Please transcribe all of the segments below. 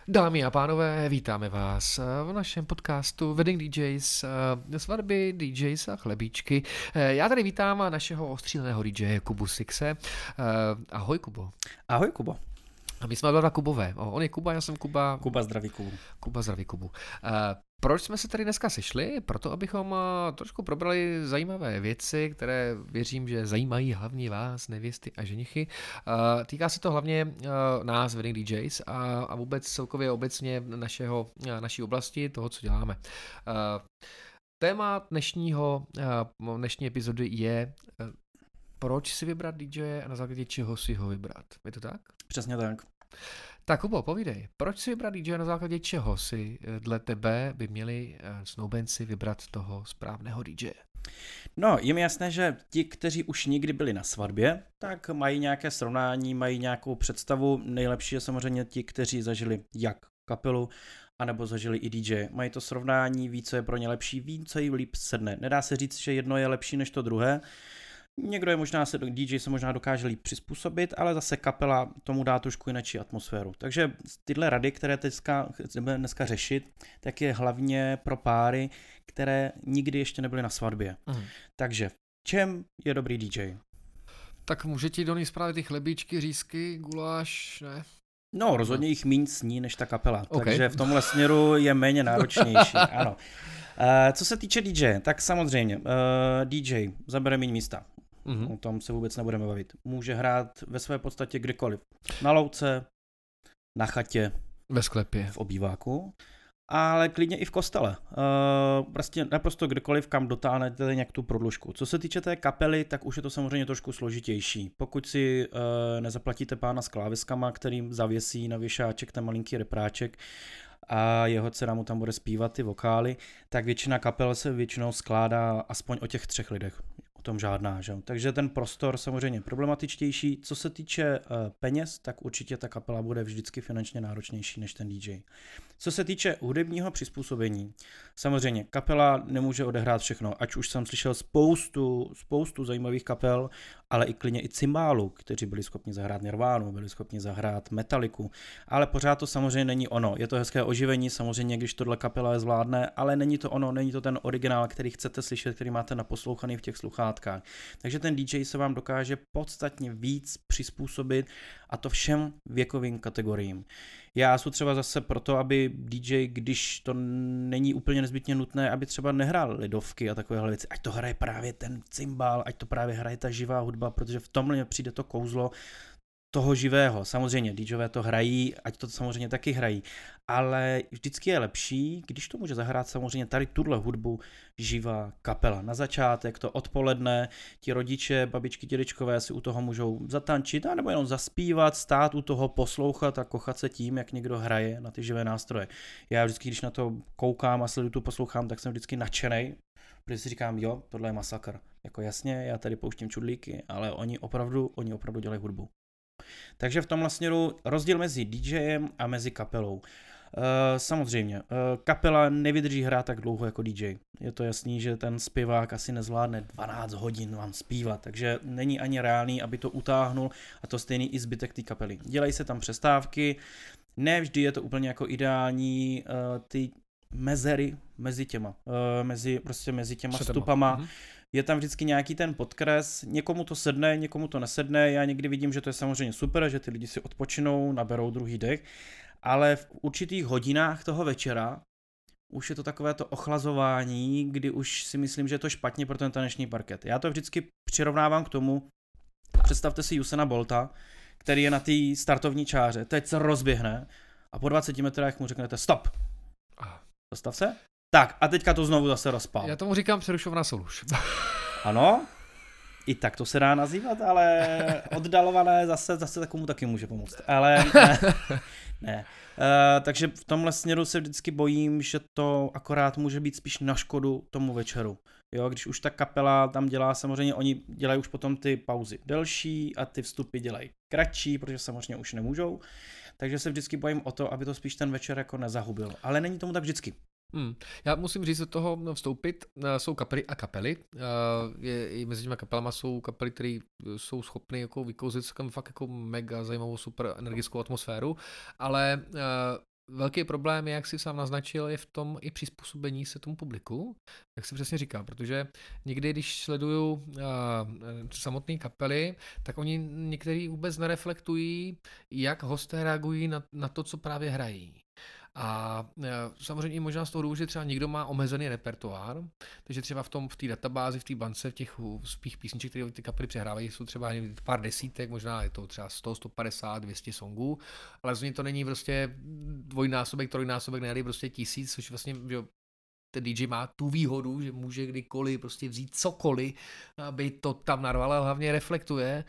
Dámy a pánové, vítáme vás v našem podcastu Wedding DJs, svatby, DJs a chlebíčky. Já tady vítám našeho ostříleného DJ Kubu Sixe. Ahoj, Kubo. Ahoj, Kubo. A my jsme dva Kubové. On je Kuba, já jsem Kuba. Kuba zdraví Kubu. Kuba zdraví Kubu. Proč jsme se tady dneska sešli? Proto, abychom trošku probrali zajímavé věci, které věřím, že zajímají hlavně vás, nevěsty a ženichy. Týká se to hlavně nás, Wedding DJs, a vůbec celkově obecně naší oblasti, toho, co děláme. Téma dnešní epizody je, proč si vybrat DJ a na základě čeho si ho vybrat. Je to tak? Přesně tak. Tak Kubo, povídej, proč si vybrat DJ, na základě čeho si dle tebe by měli snoubenci vybrat toho správného DJ? No, je mi jasné, že ti, kteří už nikdy byli na svatbě, tak mají nějaké srovnání, mají nějakou představu. Nejlepší je samozřejmě ti, kteří zažili jak kapelu, anebo zažili i DJ. Mají to srovnání, ví, co je pro ně lepší, ví, co jim líp sedne. Nedá se říct, že jedno je lepší než to druhé. Někdo je DJ se možná dokáže líp přizpůsobit, ale zase kapela tomu dá trošku jinou atmosféru. Takže tyhle rady, které budeme dneska řešit, tak je hlavně pro páry, které nikdy ještě nebyly na svatbě. Takže v čem je dobrý DJ? Tak může ti do ní správit ty chlebíčky, řízky, guláš, ne? No, rozhodně jich míň sní než ta kapela, takže v tomhle směru je méně náročnější, ano. Co se týče DJ, tak samozřejmě DJ zabere méně místa. O tom se vůbec nebudeme bavit. Může hrát ve své podstatě kdekoliv. Na louce, na chatě, ve sklepě, v obýváku, ale klidně i v kostele. Prostě naprosto kdekoliv, kam dotáhnete nějak tu prodlužku. Co se týče té kapely, tak už je to samozřejmě trošku složitější. Pokud si nezaplatíte pána s kláveskama, kterým zavěsí na věšáček ten malinký repráček a jeho dcera mu tam bude zpívat ty vokály, tak většina kapel se většinou skládá aspoň o těch 3 lidech. O tom žádná, že? Takže ten prostor samozřejmě problematičtější. Co se týče peněz, tak určitě ta kapela bude vždycky finančně náročnější než ten DJ. Co se týče hudebního přizpůsobení, samozřejmě kapela nemůže odehrát všechno, ať už jsem slyšel spoustu zajímavých kapel, ale i klidně i cymbálů, kteří byli schopni zahrát Nirvánu, byli schopni zahrát Metalliku, ale pořád to samozřejmě není ono. Je to hezké oživení, samozřejmě, když tohle kapela je zvládne, ale není to ono, není to ten originál, který chcete slyšet, který máte naposlouchaný v těch sluchátkách. Takže ten DJ se vám dokáže podstatně víc přizpůsobit, a to všem věkovým kategoriím. Já jsem třeba zase proto, aby DJ, když to není úplně nezbytně nutné, aby třeba nehrál lidovky a takovéhle věci, ať to hraje právě ten cymbál, ať to právě hraje ta živá hudba, protože v tomhle mě přijde to kouzlo toho živého. Samozřejmě DJové to hrají, ať to samozřejmě taky hrají, ale vždycky je lepší, když to může zahrát samozřejmě tady tuhle hudbu živá kapela. Na začátek to odpoledne, ti rodiče, babičky, dědečkové si u toho můžou zatančit, anebo jenom zaspívat, stát u toho, poslouchat a kochat se tím, jak někdo hraje na ty živé nástroje. Já vždycky, když na to koukám a sleduju to poslouchám, tak jsem vždycky nadšenej, protože si říkám, jo, tohle je masakr. Jako jasně, já tady pouštím čudlíky, ale oni opravdu dělají hudbu. Takže v tomhle směru rozdíl mezi DJem a mezi kapelou. Samozřejmě, kapela nevydrží hrát tak dlouho jako DJ. Je to jasný, že ten zpěvák asi nezvládne 12 hodin vám zpívat, takže není ani reálný, aby to utáhnul, a to stejný i zbytek té kapely. Dělají se tam přestávky, ne vždy je to úplně jako ideální, ty mezery mezi těma, mezi těma vstupama. Je tam vždycky nějaký ten podkres, někomu to sedne, někomu to nesedne, já někdy vidím, že to je samozřejmě super, že ty lidi si odpočinou, naberou druhý dech, ale v určitých hodinách toho večera už je to takové to ochlazování, kdy už si myslím, že je to špatně pro ten taneční parket. Já to vždycky přirovnávám k tomu, představte si Usaina Bolta, který je na té startovní čáře, teď se rozběhne a po 20 metrech mu řeknete stop. Zastav se. Tak a teďka to znovu zase rozpál. Já tomu říkám přerušovná soluš. Ano, i tak to se dá nazývat, ale oddalované zase takovému taky může pomoct. Ale ne. Takže v tomhle směru se vždycky bojím, že to akorát může být spíš na škodu tomu večeru. Jo, když už ta kapela tam dělá, samozřejmě oni dělají už potom ty pauzy delší a ty vstupy dělají kratší, protože samozřejmě už nemůžou. Takže se vždycky bojím o to, aby to spíš ten večer jako nezahubil. Ale není tomu tak vždycky. Já musím říct, do toho vstoupit, jsou kapely a kapely. I mezi těmi kapelama jsou kapely, které jsou schopny jako vykouzit fakt jako mega zajímavou super energickou atmosféru, ale velký problém, jak jsi sám naznačil, je v tom i přizpůsobení se tomu publiku, jak jsi přesně říkal, protože někdy, když sleduju samotné kapely, tak oni některý vůbec nereflektují, jak hosté reagují na to, co právě hrají. A samozřejmě i možná z toho důvodu, že třeba někdo má omezený repertoár, takže třeba v té databázi, v té bance, v těch svých písniček, které ty kapely přehrávají, jsou třeba pár desítek, možná je to třeba 100, 150, 200 songů, ale rozhodně to není prostě dvojnásobek, trojnásobek, nejde prostě 1000, což vlastně, že ten DJ má tu výhodu, že může kdykoliv prostě vzít cokoliv, aby to tam narval, ale hlavně reflektuje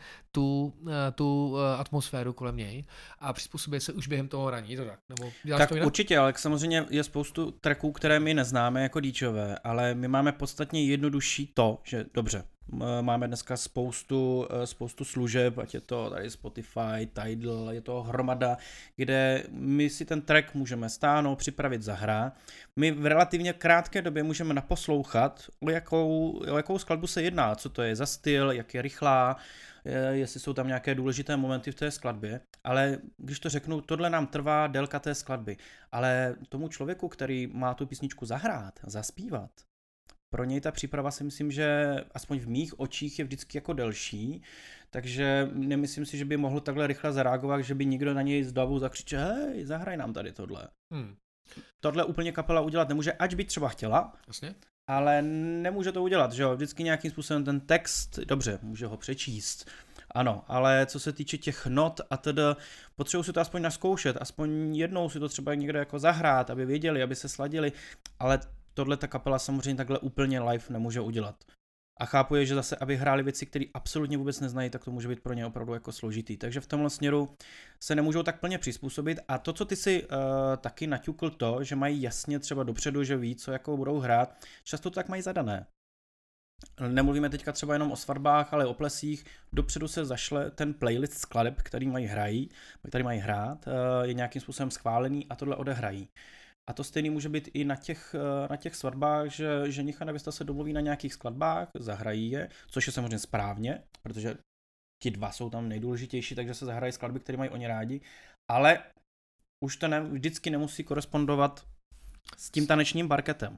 tu atmosféru kolem něj a přizpůsobuje se už během toho hraní, to tak? Nebo tak to jinak? Určitě, ale samozřejmě je spoustu tracků, které my neznáme jako DJové, ale my máme podstatně jednodušší to, že dobře, máme dneska spoustu služeb, ať je to tady Spotify, Tidal, je to hromada, kde my si ten track můžeme stáhnout, připravit, zahrát. My v relativně krátké době můžeme naposlouchat, o jakou skladbu se jedná, co to je za styl, jak je rychlá, jestli jsou tam nějaké důležité momenty v té skladbě, ale když to řeknu, tohle nám trvá délka té skladby, ale tomu člověku, který má tu písničku zahrát, zaspívat, pro něj ta příprava si myslím, že aspoň v mých očích je vždycky jako delší, takže nemyslím si, že by mohl takhle rychle zareagovat, že by někdo na něj z davu zakřičel, hej, zahraj nám tady tohle. Tohle úplně kapela udělat nemůže, ač by třeba chtěla, Jasně. ale nemůže to udělat, že jo, vždycky nějakým způsobem ten text, dobře, může ho přečíst, ano, ale co se týče těch not a tedy, potřebuji si to aspoň naskoušet, aspoň jednou si to třeba někde jako zahrát, aby věděli, aby se sladili, ale tohle ta kapela samozřejmě takhle úplně live nemůže udělat. A chápu je, že zase, aby hráli věci, které absolutně vůbec neznají, tak to může být pro ně opravdu jako složitý. Takže v tomhle směru se nemůžou tak plně přizpůsobit. A to, co ty si taky naťukl to, že mají jasně třeba dopředu, že ví, co jako budou hrát, často to tak mají zadané. Nemluvíme teďka třeba jenom o svatbách, ale o plesích. Dopředu se zašle ten playlist skladeb, který mají hrát, je nějakým způsobem schválený a tohle odehrají. A to stejný může být i na těch svatbách, že ženich a nevěsta se domluví na nějakých skladbách, zahrají je, což je samozřejmě správně, protože ti dva jsou tam nejdůležitější, takže se zahrají skladby, které mají oni rádi, ale už to vždycky nemusí korespondovat s tím tanečním parketem.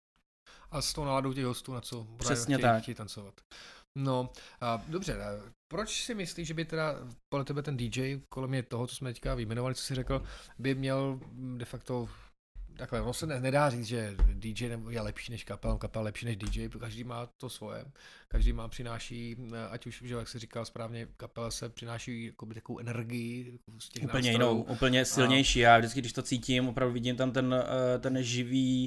A s tou náladou těch hostů, na co Přesně chtějí tancovat. No, dobře, proč si myslíš, že by teda podle tebe ten DJ, kolem toho, co jsme teďka vyjmenovali, co jsi řekl, by měl de facto takhle, ono se nedá říct, že DJ je lepší než kapela lepší než DJ, každý má to svoje, každý přináší, ať už, že jak jsi říkal správně, kapela se přináší jakoby takovou energii z těch úplně nástrojů. Jinou, úplně silnější, já vždycky, když to cítím, opravdu vidím tam ten živý,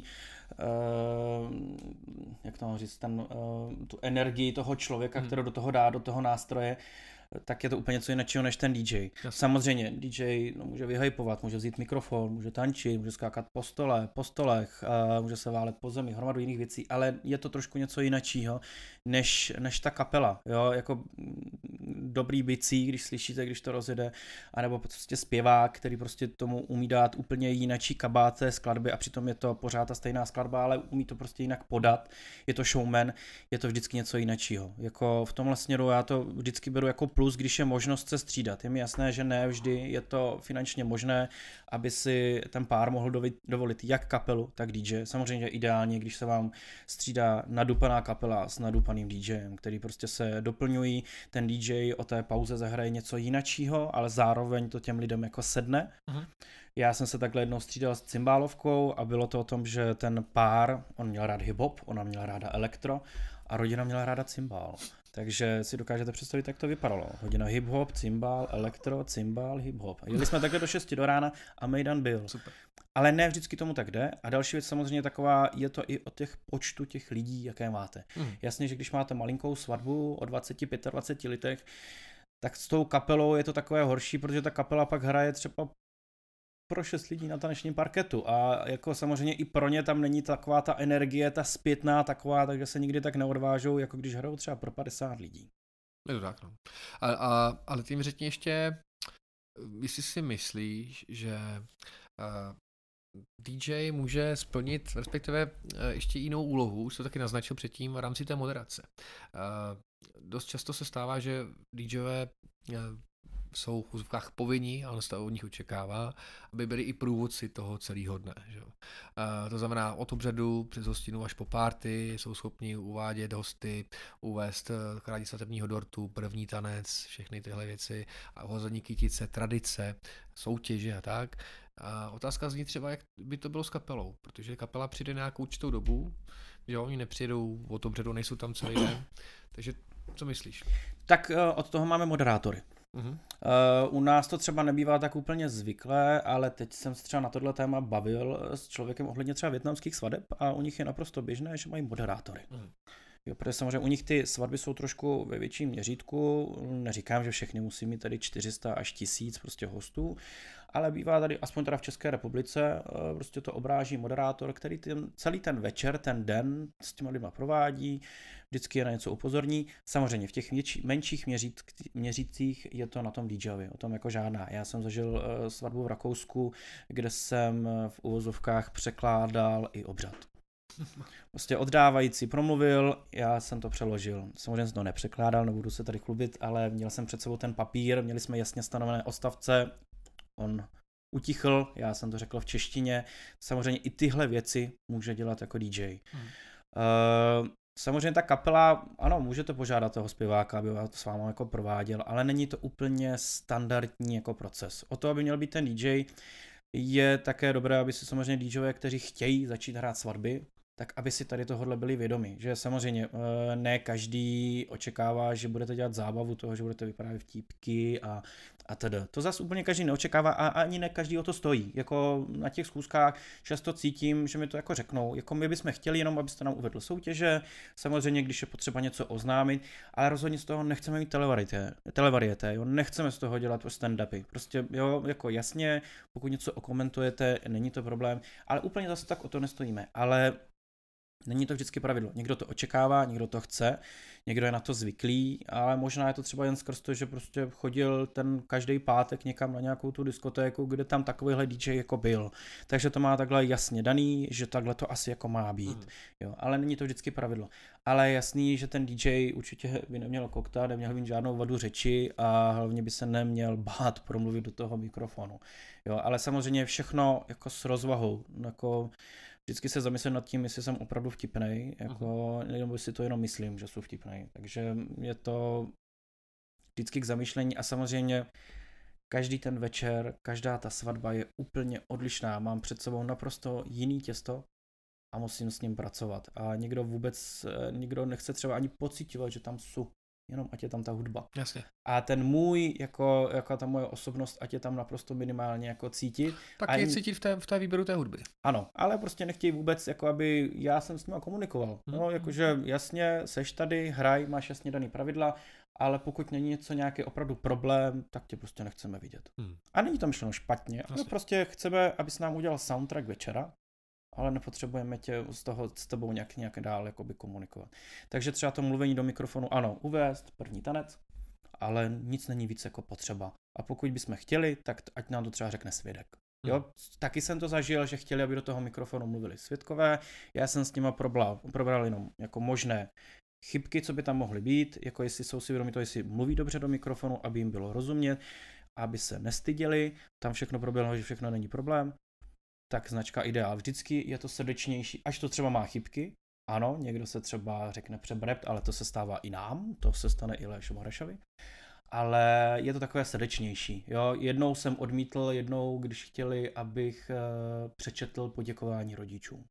jak to mám říct, tu energii toho člověka, kterou do toho dá, do toho nástroje, tak je to úplně něco jiného než ten DJ. Jasně. Samozřejmě DJ může vyhypovat, může vzít mikrofon, může tančit, může skákat po stolech, může se válet po zemi, hromadu jiných věcí, ale je to trošku něco jiného než ta kapela. Jo? Jako dobrý bicí, když slyšíte, když to rozjede, anebo prostě zpěvák, který prostě tomu umí dát úplně jinačí kabát té skladby a přitom je to pořád ta stejná skladba, ale umí to prostě jinak podat. Je to showman, je to vždycky něco jiného. Jako v tomhle směru já to vždycky beru jako plus, když je možnost se střídat. Je mi jasné, že ne vždy je to finančně možné, aby si ten pár mohl dovolit jak kapelu, tak DJ. Samozřejmě ideálně, když se vám střídá nadupaná kapela s nadupaným DJem, který prostě se doplňují, ten DJ o té pauze zahraje něco jinačího, ale zároveň to těm lidem jako sedne. Uh-huh. Já jsem se takhle jednou střídal s cymbálovkou a bylo to o tom, že ten pár, on měl rád hip-hop, ona měla ráda elektro a rodina měla ráda cymbál. Takže si dokážete představit, jak to vypadalo. Hodina hip-hop, cymbál, elektro, cymbál, hip-hop. Jeli jsme takhle do 6 do rána a mejdan byl. Super. Ale ne vždycky tomu tak jde. A další věc samozřejmě taková, je to i o těch počtu těch lidí, jaké máte. Jasně, že když máte malinkou svatbu o 20-25 litech, tak s tou kapelou je to takové horší, protože ta kapela pak hraje třeba pro 6 lidí na tanečním parketu a jako samozřejmě i pro ně tam není taková ta energie, ta zpětná taková, takže se nikdy tak neodvážou, jako když hrajou třeba pro 50 lidí. Je to tak, no. Ale ty mi řekni ještě, jestli si myslíš, že DJ může splnit, respektive ještě jinou úlohu, už to taky naznačil předtím v rámci té moderace. Dost často se stává, že DJové jsou v úzovkách povinní, a on se to od nich očekává, aby byli i průvodci toho celého dne. Že? To znamená od obřadu přes hostinu až po párty jsou schopni uvádět hosty, uvést krátí svatebního dortu, první tanec, všechny tyhle věci, a hození kytice, tradice, soutěže a tak. A otázka zní třeba, jak by to bylo s kapelou, protože kapela přijde nějakou určitou dobu, že oni nepřijedou od obřadu, nejsou tam celý den, takže co myslíš? Tak od toho máme moderátory. Uh-huh. U nás to třeba nebývá tak úplně zvyklé, ale teď jsem se třeba na tohle téma bavil s člověkem ohledně třeba vietnamských svadeb a u nich je naprosto běžné, že mají moderátory. Uh-huh. Jo, protože samozřejmě u nich ty svatby jsou trošku ve větším měřítku, neříkám, že všechny musí mít tady 400 až 1000 prostě hostů, ale bývá tady, aspoň teda v České republice, prostě to obráží moderátor, který celý ten večer, ten den s těma lidma provádí, vždycky je na něco upozorní. Samozřejmě v těch menších měřících je to na tom DJovi, o tom jako žádná. Já jsem zažil svatbu v Rakousku, kde jsem v uvozovkách překládal i obřad. Prostě oddávající promluvil, já jsem to přeložil. Samozřejmě jsem to nepřekládal, nebudu se tady chlubit, ale měl jsem před sebou ten papír, měli jsme jasně stanovené odstavce, on utichl, já jsem to řekl v češtině. Samozřejmě i tyhle věci může dělat jako DJ. Samozřejmě ta kapela, ano, můžete požádat toho zpěváka, aby to s vámi jako prováděl, ale není to úplně standardní jako proces. O to, aby měl být ten DJ, je také dobré, aby si samozřejmě DJové, kteří chtějí začít hrát svatby, tak aby si tady tohohle byli vědomi, že samozřejmě ne každý očekává, že budete dělat zábavu toho, že budete vyprávět vtípky a tedy. To zase úplně každý neočekává a ani ne každý o to stojí. Jako na těch schůzkách často cítím, že mi to jako řeknou, jako my bychom chtěli jenom, abyste nám uvedl soutěže, samozřejmě, když je potřeba něco oznámit, ale rozhodně z toho nechceme mít televarieté, jo, nechceme z toho dělat stand-upy. Prostě jo, jako jasně, pokud něco okomentujete, není to problém, ale úplně zase tak o to nestojíme, ale není to vždycky pravidlo. Někdo to očekává, někdo to chce, někdo je na to zvyklý, ale možná je to třeba jen skrz to, že prostě chodil ten každý pátek někam na nějakou tu diskotéku, kde tam takovýhle DJ jako byl. Takže to má takhle jasně daný, že takhle to asi jako má být. Jo, ale není to vždycky pravidlo. Ale je jasný, že ten DJ určitě by neměl koktat, neměl mít žádnou vadu řeči a hlavně by se neměl bát promluvit do toho mikrofonu. Jo, ale samozřejmě všechno jako s rozvahou, jako vždycky se zamyslím nad tím, jestli jsem opravdu vtipnej, jako, nebo si to jenom myslím, že jsou vtipnej. Takže je to vždycky k zamýšlení a samozřejmě každý ten večer, každá ta svatba je úplně odlišná. Mám před sebou naprosto jiný těsto a musím s ním pracovat. A nikdo nechce třeba ani pociťovat, že tam jsou, jenom ať je tam ta hudba. Jasně. A ten můj, jako ta moje osobnost, ať je tam naprosto minimálně jako cítit. Tak je cítit v té výběru té hudby. Ano, ale prostě nechtějí vůbec, jako aby já jsem s nima komunikoval. No, jakože jasně, seš tady, hraj, máš jasně daný pravidla, ale pokud není něco nějaký opravdu problém, tak tě prostě nechceme vidět. A není to myšleno špatně, ale prostě chceme, abys nám udělal soundtrack večera, ale nepotřebujeme tě s tebou nějak dál jakoby komunikovat. Takže třeba to mluvení do mikrofonu, ano, uvést první tanec, ale nic není víc jako potřeba. A pokud bychom chtěli, tak ať nám to třeba řekne svědek. Jo, taky jsem to zažil, že chtěli, aby do toho mikrofonu mluvili svědkové. Já jsem s nima probral jenom jako možné chybky, co by tam mohly být, jako jestli jsou si vědomí to, jestli mluví dobře do mikrofonu, aby jim bylo rozumět, aby se nestyděli, tam všechno proběhlo, že všechno není problém. Tak značka Ideál. Vždycky je to srdečnější, až to třeba má chybky. Ano, někdo se třeba řekne přebrept, ale to se stává i nám, to se stane i Léšu Marešovi. Ale je to takové srdečnější. Jo? Jednou jsem odmítl, když chtěli, abych přečetl poděkování rodičům.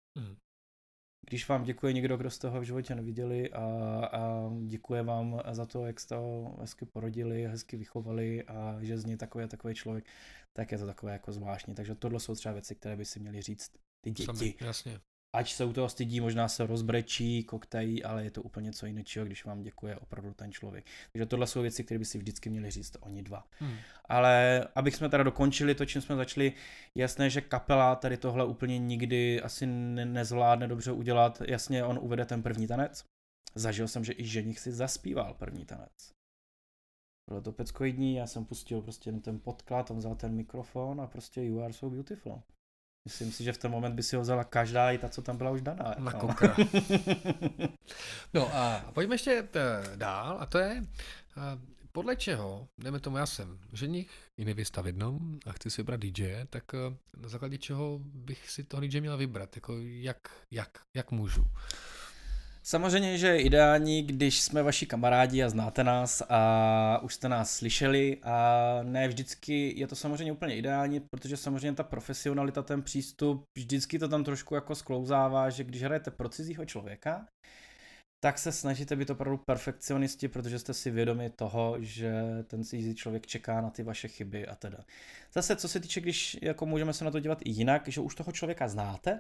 Když vám děkuje někdo, kdo jste ho v životě neviděli a děkuje vám za to, jak jste ho hezky porodili, hezky vychovali a že z něj takový člověk, tak je to takové jako zvláštní. Takže tohle jsou třeba věci, které by si měli říct ty děti. Sami, jasně. Ať se u toho stydí, možná se rozbrečí, koktají, ale je to úplně co jiného, když vám děkuje opravdu ten člověk. Takže tohle jsou věci, které by si vždycky měli říct oni dva. Ale abych jsme teda dokončili to, čím jsme začali, jasné, že kapela tady tohle úplně nikdy asi nezvládne dobře udělat. Jasně, on uvede ten první tanec. Zažil jsem, že i ženich si zaspíval první tanec. Bylo to peckoidní, já jsem pustil prostě ten podklad, on vzal ten mikrofon a prostě You Are So Beautiful. Myslím si, že v ten moment by si ho vzala každá, i ta, co tam byla už daná. Na kokra. No a pojďme ještě dál, a to je, podle čeho, dejme tomu, já jsem ženich i nevěsta v jednom a chci si vybrat DJ, tak na základě čeho bych si toho DJ měl vybrat, jako jak můžu. Samozřejmě, že je ideální, když jsme vaši kamarádi a znáte nás a už jste nás slyšeli a ne vždycky je to samozřejmě úplně ideální, protože samozřejmě ta profesionalita, ten přístup, vždycky to tam trošku jako sklouzává, že když hrajete pro cizího člověka, tak se snažíte být opravdu perfekcionisti, protože jste si vědomi toho, že ten cizí člověk čeká na ty vaše chyby a teda. Zase, co se týče, když jako můžeme se na to dívat i jinak, že už toho člověka znáte,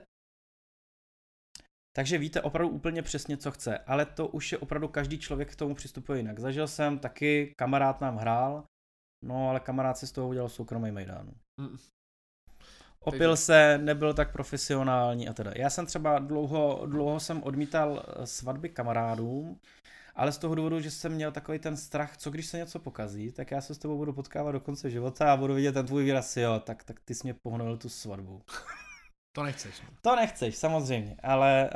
takže víte opravdu úplně přesně, co chce, ale to už je opravdu každý člověk k tomu přistupuje jinak. Zažil jsem taky, kamarád nám hrál, no ale kamarád si z toho udělal soukromý mejdan. Opil se, nebyl tak profesionální a teda. Já jsem třeba dlouho jsem odmítal svatby kamarádům, ale z toho důvodu, že jsem měl takový ten strach, co když se něco pokazí, tak já se s tebou budu potkávat do konce života a budu vidět ten tvůj výraz, jo, tak ty jsi mě pohnul tu svatbu. To nechceš. No. To nechceš, samozřejmě, ale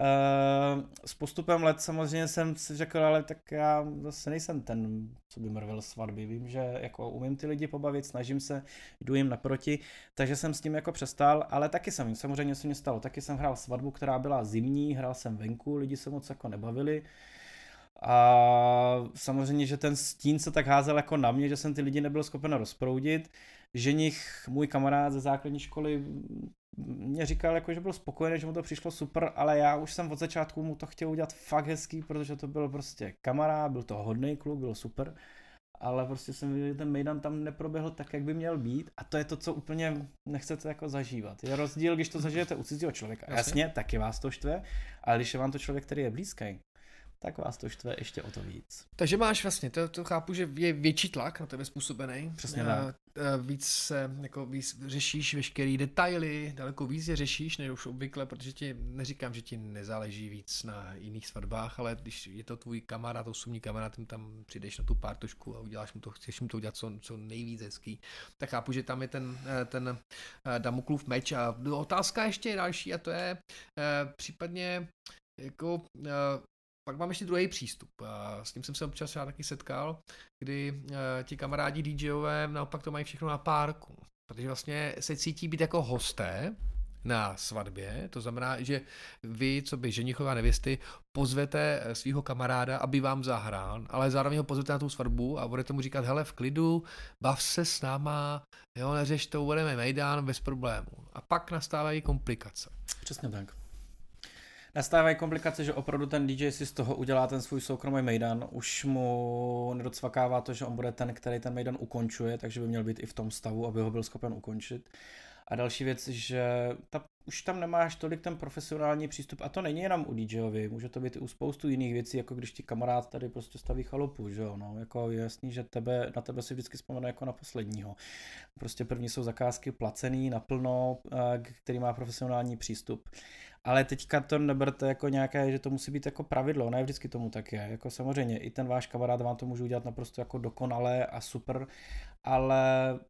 s postupem let samozřejmě jsem si řekl, ale tak já zase nejsem ten, co by mrvil svatby. Vím, že jako umím ty lidi pobavit, snažím se, jdu jim naproti, takže jsem s tím jako přestal, ale taky samozřejmě se mi stalo, taky jsem hrál svatbu, která byla zimní, hrál jsem venku, lidi se moc jako nebavili. A samozřejmě, že ten stín se tak házel jako na mě, že jsem ty lidi nebyl schopen rozproudit. Ženich, můj kamarád ze základní školy, mě říkal, jako, že byl spokojený, že mu to přišlo super, ale já už jsem od začátku mu to chtěl udělat fakt hezký, protože to byl prostě kamarád, byl to hodný kluk, byl super, ale prostě jsem viděl, že ten mejdan tam neproběhl tak, jak by měl být a to je to, co úplně nechcete jako zažívat. Je rozdíl, když to zažijete u cizího člověka. Jasně, taky vás to štve, ale když je vám to člověk, který je blízký, tak vás to štve ještě o to víc. Takže máš vlastně, to chápu, že je větší tlak na tebe způsobený. Přesně tak. Víc řešíš veškeré detaily, daleko víc je řešíš, než už obvykle, protože ti neříkám, že ti nezáleží víc na jiných svatbách, ale když je to tvůj kamarád, osobní kamarád, tam přijdeš na tu pártošku a uděláš mu to, chceš mu to udělat co nejvíc hezký, tak chápu, že tam je ten Damoklův meč a otázka ještě je další a to je případně jako pak mám ještě druhý přístup. S tím jsem se občas já taky setkal, kdy ti kamarádi DJové naopak to mají všechno na párku. Protože vlastně se cítí být jako hosté na svatbě, to znamená, že vy, co by ženichové a nevěsty, pozvete svého kamaráda, aby vám zahrál, ale zároveň ho pozvete na tu svatbu a budete mu říkat, hele, v klidu, bav se s náma, jo, neřeš to, budeme mejdan bez problémů. A pak nastávají komplikace. Přesně tak. Nastávají komplikace, že opravdu ten DJ si z toho udělá ten svůj soukromý mejdan, už mu nedocvakává to, že on bude ten, který ten mejdan ukončuje, takže by měl být i v tom stavu, aby ho byl schopen ukončit. A další věc, že už tam nemáš tolik ten profesionální přístup a to není jenom u DJovi, může to být i u spoustu jiných věcí, jako když ti kamarád tady prostě staví chalupu, že jo, no, jako je jasný, že na tebe si vždycky vzpomene jako na posledního. Prostě první jsou zakázky placený naplno, který má profesionální přístup. Ale teďka to neberte jako nějaké, že to musí být jako pravidlo, ne vždycky tomu tak je. Jako samozřejmě i ten váš kamarád vám to může udělat naprosto jako dokonale a super, ale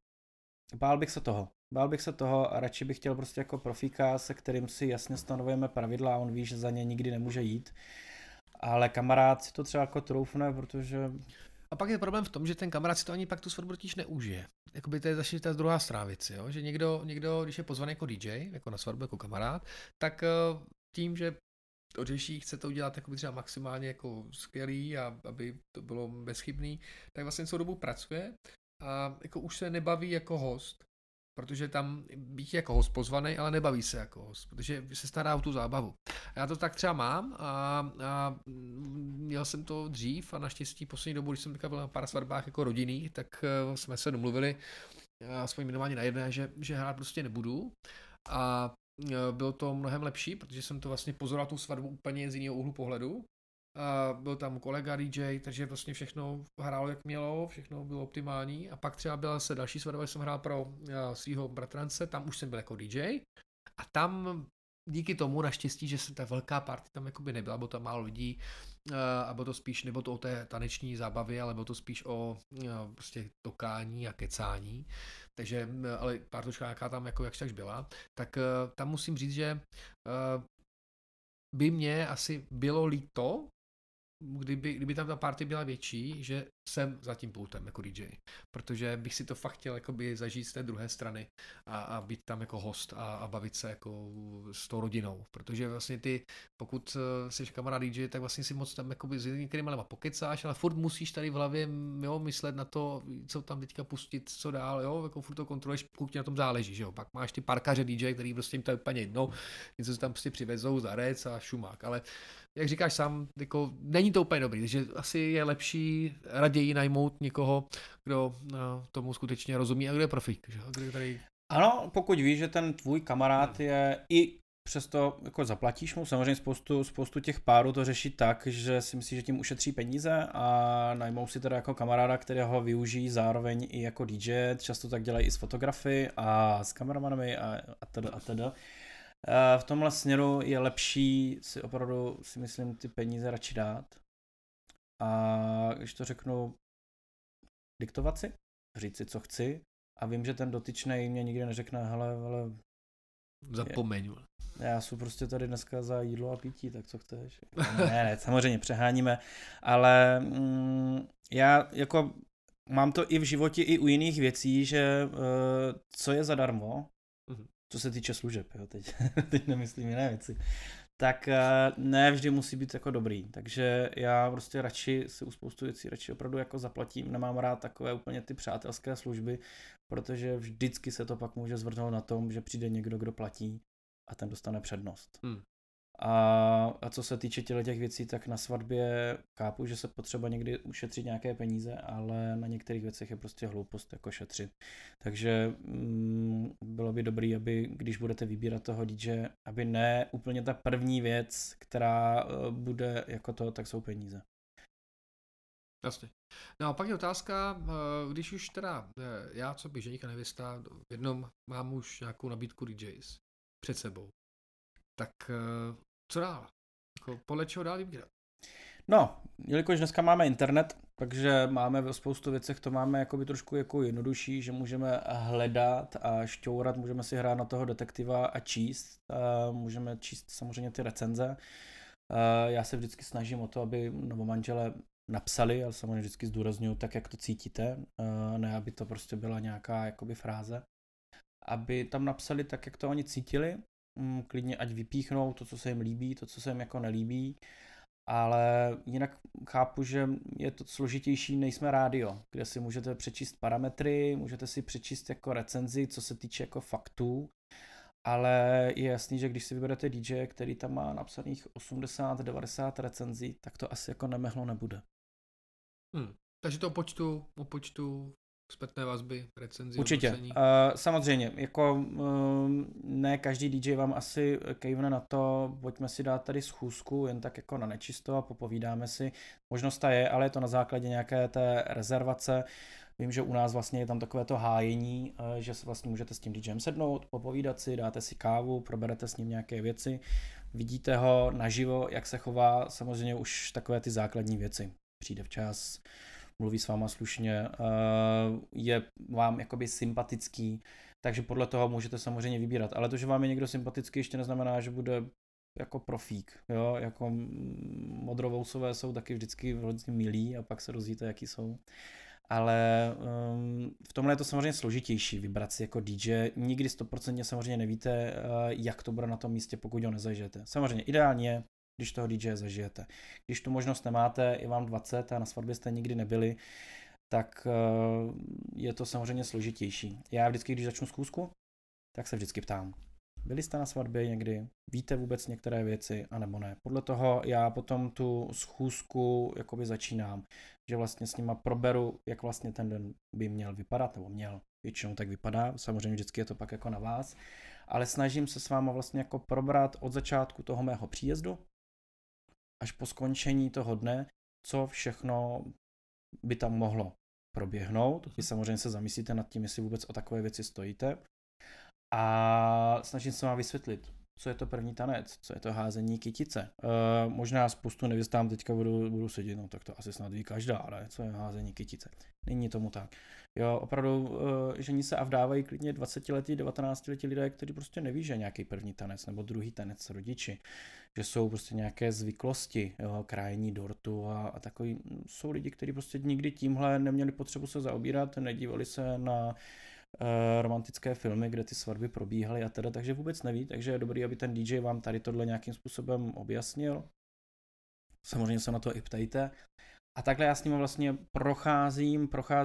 bál bych se toho a radši bych chtěl prostě jako profíka, se kterým si jasně stanovujeme pravidla a on ví, že za ně nikdy nemůže jít. Ale kamarád si to třeba jako troufne, protože... A pak je problém v tom, že ten kamarád si to ani pak tu svatbu totiž neužije. Jakoby to je zase ta druhá strana věci, jo? Že někdo, když je pozvaný jako DJ, jako na svatbu, jako kamarád, tak tím, že to řeší, chce to udělat jakoby třeba maximálně jako skvělý a aby to bylo bezchybný, tak vlastně celou dobu pracuje a jako už se nebaví jako host, protože tam být jako host pozvaný, ale nebaví se jako host, protože se stará o tu zábavu. Já to tak třeba mám a měl jsem to dřív a naštěstí poslední dobu, když jsem byl na pár svatbách jako rodinných, tak jsme se domluvili, aspoň minimálně na jedné, že hrát prostě nebudu a bylo to mnohem lepší, protože jsem to vlastně pozoroval tu svatbu úplně z jiného úhlu pohledu. Byl tam kolega DJ, takže vlastně všechno hrálo jak mělo, všechno bylo optimální a pak třeba byla se další svatba, jsem hrál pro svého bratrance, tam už jsem byl jako DJ a tam díky tomu naštěstí, že se ta velká party tam jakoby nebyla, bylo tam málo lidí a bylo to spíš, nebo to o té taneční zábavě, ale bylo to spíš o prostě tokání a kecání, takže, ale partočka nějaká tam jako jakž takž byla, tak tam musím říct, že by mě asi bylo líto, kdyby tam ta party byla větší, že jsem za tím pultem jako DJ, protože bych si to fakt chtěl jakoby zažít z té druhé strany a být tam jako host a bavit se jako s tou rodinou, protože vlastně ty, pokud jsi kamarád DJ, tak vlastně si moc tam jakoby s některými lidma pokecáš, ale furt musíš tady v hlavě, jo, myslet na to, co tam teďka pustit, co dál, jo, jako furt to kontroluješ, pokud ti na tom záleží, že jo, pak máš ty parkaře DJ, který prostě jim to je úplně jedno, něco si tam prostě přivezou, zarec a šumák, ale jak říkáš sám, jako není to úplně dobrý, takže asi je lepší raději najmout někoho, kdo tomu skutečně rozumí a kdo je profík. Že? Kdo tady... Ano, pokud víš, že ten tvůj kamarád je i přesto jako zaplatíš mu, samozřejmě spoustu těch párů to řeší tak, že si myslí, že tím ušetří peníze a najmou si teda jako kamaráda, kterého využijí zároveň i jako DJ, často tak dělají i s fotografy a s kameramanami a teda. V tomhle směru je lepší si opravdu, si myslím, ty peníze radši dát. A když to řeknu, diktovat si, říct si, co chci a vím, že ten dotyčnej mě nikdy neřekne, hele, zapomeň. Já jsem prostě tady dneska za jídlo a pití, tak co chceš? Ne, samozřejmě přeháníme, ale já jako mám to i v životě, i u jiných věcí, že co je zadarmo, co se týče služeb, jo, teď nemyslím jiné věci, tak ne vždy musí být jako dobrý, takže já prostě radši si u spoustu věcí radši opravdu jako zaplatím, nemám rád takové úplně ty přátelské služby, protože vždycky se to pak může zvrhnout na tom, že přijde někdo, kdo platí a ten dostane přednost. A co se týče těch věcí, tak na svatbě chápu, že se potřeba někdy ušetřit nějaké peníze, ale na některých věcech je prostě hloupost jako šetřit. Takže bylo by dobrý, aby když budete vybírat toho DJ, aby ne úplně ta první věc, která bude jako to, tak jsou peníze. Jasně. No a pak je otázka, když už teda já, co by ženík a nevěsta, v jednom mám už nějakou nabídku DJs před sebou, tak co dál? Jako podle čeho dál vybírat? No, jelikož dneska máme internet, takže máme ve spoustu věcech, to máme jakoby trošku jako jednodušší, že můžeme hledat a šťourat, můžeme si hrát na toho detektiva a číst. Můžeme číst samozřejmě ty recenze. Já se vždycky snažím o to, aby novomanželé napsali, ale samozřejmě vždycky zdůrazňuji tak, jak to cítíte, ne aby to prostě byla nějaká jakoby fráze. Aby tam napsali tak, jak to oni cítili, klidně ať vypíchnou to, co se jim líbí, to, co se jim jako nelíbí, ale jinak chápu, že je to složitější, nejsme rádio, kde si můžete přečíst parametry, můžete si přečíst jako recenzi, co se týče jako faktů, ale je jasný, že když si vyberete DJ, který tam má napsaných 80-90 recenzí, tak to asi jako nemehlo nebude. Takže to o počtu zpětné vazby, recenzi, určitě. hodnocení. Samozřejmě, jako ne každý DJ vám asi kejvne na to, pojďme si dát tady schůzku, jen tak jako na nečisto a popovídáme si. Možnost ta je, ale je to na základě nějaké té rezervace. Vím, že u nás vlastně je tam takové to hájení, že se vlastně můžete s tím DJem sednout, popovídat si, dáte si kávu, proberete s ním nějaké věci, vidíte ho naživo, jak se chová, samozřejmě už takové ty základní věci. Přijde včas, mluví s váma slušně, je vám jakoby sympatický, takže podle toho můžete samozřejmě vybírat. Ale to, že vám je někdo sympatický, ještě neznamená, že bude jako profík. Jo? Jako modrovousové jsou taky vždycky milí a pak se dozvíte, jaký jsou. Ale v tomhle je to samozřejmě složitější vybrat si jako DJ. Nikdy 100% samozřejmě nevíte, jak to bude na tom místě, pokud ho nezažijete. Samozřejmě ideální je, když toho DJ zažijete. Když tu možnost nemáte, je vám 20 a na svatbě jste nikdy nebyli, tak je to samozřejmě složitější. Já vždycky, když začnu schůzku, tak se vždycky ptám. Byli jste na svatbě někdy? Víte vůbec některé věci, anebo ne? Podle toho já potom tu schůzku jakoby začínám, že vlastně s nima proberu, jak vlastně ten den by měl vypadat, nebo měl. Většinou tak vypadá, samozřejmě vždycky je to pak jako na vás, ale snažím se s váma vlastně jako probrat od začátku toho mého příjezdu až po skončení toho dne, co všechno by tam mohlo proběhnout. Vy samozřejmě se zamyslíte nad tím, jestli vůbec o takové věci stojíte. A snažím se vám vysvětlit, co je to první tanec, co je to házení kytice. Možná spoustu nevěstám teďka budu sedět, no tak to asi snad ví každá, ale co je házení kytice. Není tomu tak. Jo, opravdu žení se a vdávají klidně 20letí, 19letí lidé, kteří prostě neví, že je nějaký první tanec nebo druhý tanec s rodiči, že jsou prostě nějaké zvyklosti, jo, krájení dortu a takový. Jsou lidi, kteří prostě nikdy tímhle neměli potřebu se zaobírat, nedívali se na romantické filmy, kde ty svatby probíhaly a teda, takže vůbec neví, takže je dobrý, aby ten DJ vám tady tohle nějakým způsobem objasnil. Samozřejmě se na to i ptejte. A takhle já s ním vlastně procházím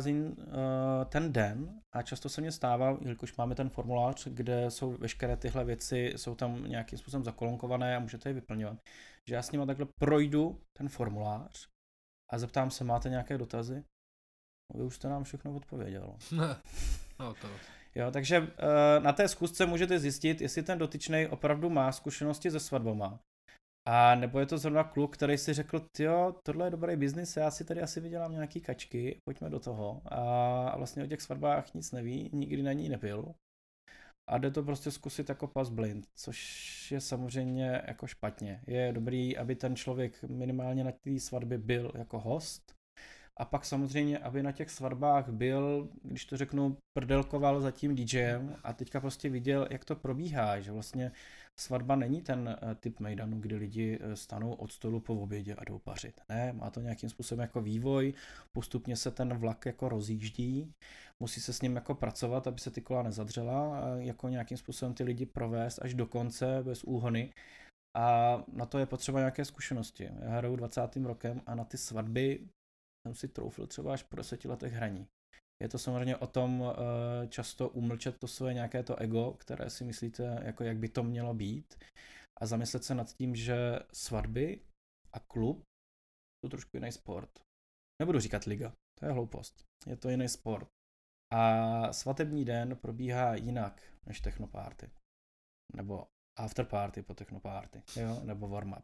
ten den a často se mě stává, jelikož máme ten formulář, kde jsou veškeré tyhle věci, jsou tam nějakým způsobem zakolonkované a můžete je vyplňovat, že já s ním takhle projdu ten formulář a zeptám se, máte nějaké dotazy? Vy už jste nám všechno odpověděl. No to. Jo, takže na té zkusce můžete zjistit, jestli ten dotyčnej opravdu má zkušenosti se svatbama. A nebo je to zrovna kluk, který si řekl, jo, tohle je dobrý biznis, já si tady asi vydělám nějaký kačky, pojďme do toho. A vlastně o těch svatbách nic neví, nikdy na ní nepil. A jde to prostě zkusit jako pas blind, což je samozřejmě jako špatně. Je dobrý, aby ten člověk minimálně na té svatbě byl jako host. A pak samozřejmě, aby na těch svatbách byl, když to řeknu, prdelkoval za tím DJem a teďka prostě viděl, jak to probíhá, že vlastně svatba není ten typ mejdanu, kdy lidi stanou od stolu po obědě a jdou pařit. Ne, má to nějakým způsobem jako vývoj, postupně se ten vlak jako rozjíždí, musí se s ním jako pracovat, aby se ty kola nezadřela a jako nějakým způsobem ty lidi provést až do konce bez úhony. A na to je potřeba nějaké zkušenosti. Já hraju 20. rokem a na ty svatby jsem si troufl třeba až po 10 letech hraní. Je to samozřejmě o tom často umlčet to své nějaké to ego, které si myslíte, jako jak by to mělo být a zamyslet se nad tím, že svatby a klub jsou trošku jiný sport. Nebudu říkat liga, to je hloupost. Je to jiný sport. A svatební den probíhá jinak než technoparty. Nebo afterparty po technoparty, jo? Nebo warm-up.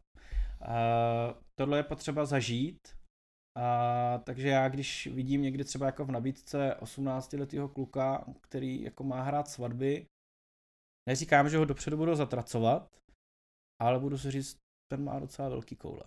Tohle je potřeba zažít. Takže já, když vidím někdy třeba jako v nabídce 18letého kluka, který jako má hrát svatby, neříkám, že ho dopředu budu zatracovat, ale budu si říct, ten má docela velký koule.